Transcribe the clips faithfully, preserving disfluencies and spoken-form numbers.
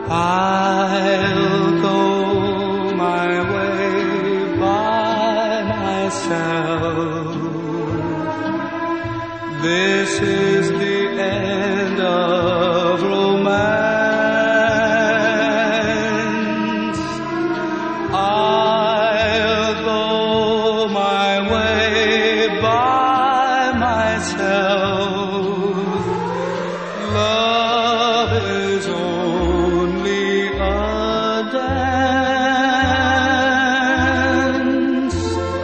I'll go my way by myself. This is the end of romance. I'll go my way by myself. Love is only a dance.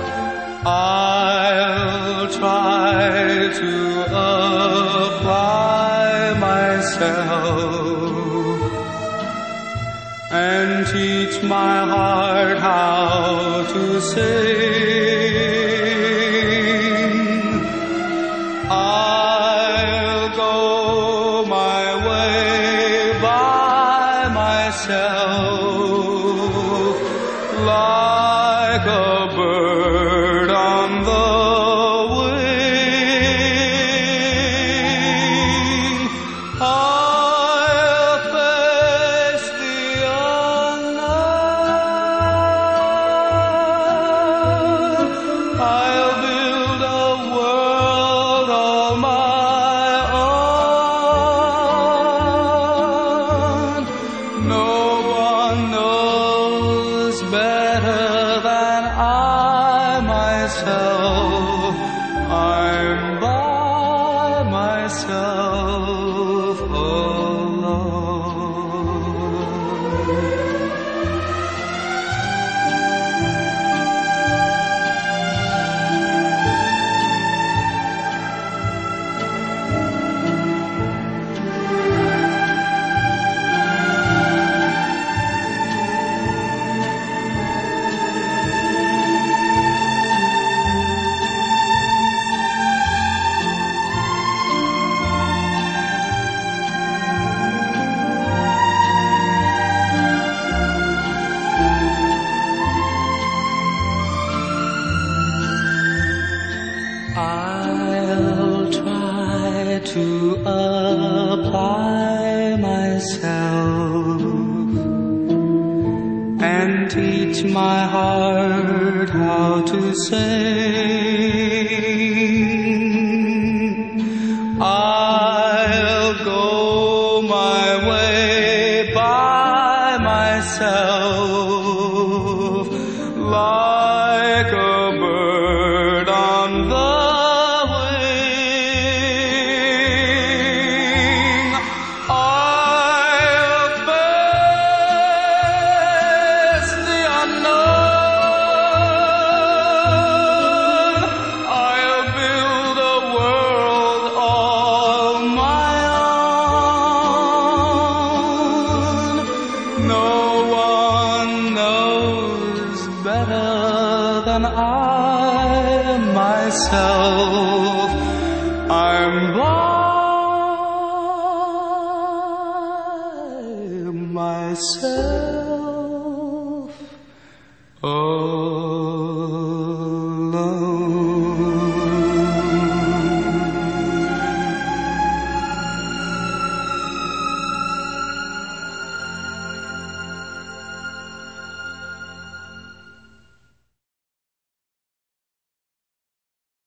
I'll try to apply myself and teach my heart how to sing. I'll go my way by myself, like a bird on the wing. I'll face the unknown. I'll build a world all my own. No one knows better than I myself. I'm by myself alone. I'll try to apply myself and teach my heart how to sing. I'll go my way by myself, like a bird on the than I myself. I'm by myself.